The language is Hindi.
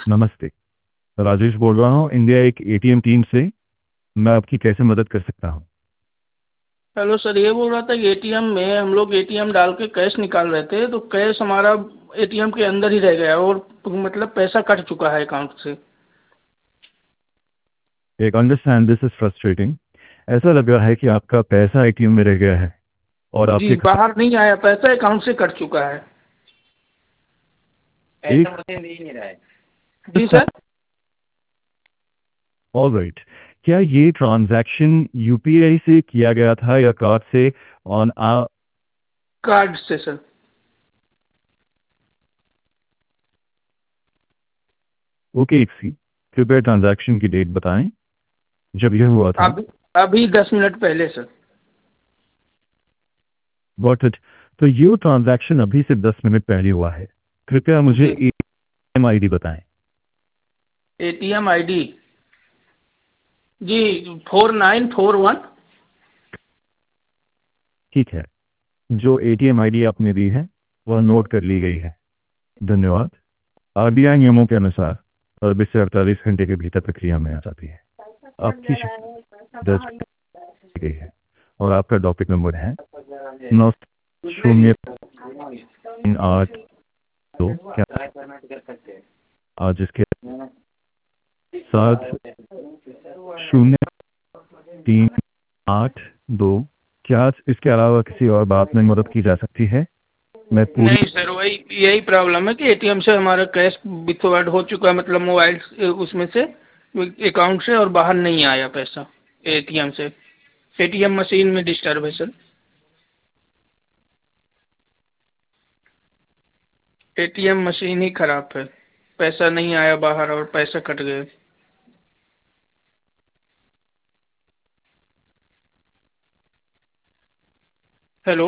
नमस्ते। राजेश बोल रहा हूँ इंडिया एक एटीएम टीम से। मैं आपकी कैसे मदद कर सकता हूँ? हेलो सर, ये बोल रहा था कि एटीएम में हम लोग एटीएम डाल के कैश निकाल रहे थे, तो कैश हमारा एटीएम के अंदर ही रह गया और मतलब पैसा कट चुका है अकाउंट से। एक अंडरस्टैंड दिस इज फ्रस्ट्रेटिंग। ऐसा लग रहा है कि आपका पैसा एटीएम में रह गया है और जी, आपके बाहर नहीं आया, पैसा अकाउंट से कट चुका है। एक पैसा मुझे मिल नहीं रहा है। जी सर। ऑलराइट। क्या ये ट्रांजैक्शन यूपीआई से किया गया था या कार्ड से? ऑन आ कार्ड से सर। ओके, एक सी कृपया ट्रांजैक्शन की डेट बताएं जब यह हुआ था। अभी अभी 10 मिनट पहले सर। Got it. तो ये ट्रांजैक्शन अभी से 10 मिनट पहले हुआ है। कृपया मुझे जी। एटीएम आईडी बताएं। एटीएम आईडी जी 4941। ठीक है, जो एटीएम आईडी आपने दी है वह नोट कर ली गई है। धन्यवाद। आरबीआई नियमों के अनुसार 24 से 48 घंटे के भीतर प्रक्रिया में आ जाती है। आपकी शिकायत दर्ज की गई है और आपका डॉकेट नंबर है 9038 क्या आज इसके 7038 2। क्या इसके अलावा किसी और बात में मदद की जा सकती है? मैं पूरी नहीं सर, वही यही प्रॉब्लम है कि एटीएम से हमारा कैश विथड्रॉ हो चुका है, मतलब मोबाइल उसमें से अकाउंट से, और बाहर नहीं आया पैसा एटीएम से। एटीएम मशीन में डिस्टर्ब है सर। एटीएम मशीन ही खराब है, पैसा नहीं आया बाहर और पैसा कट गए। हेलो।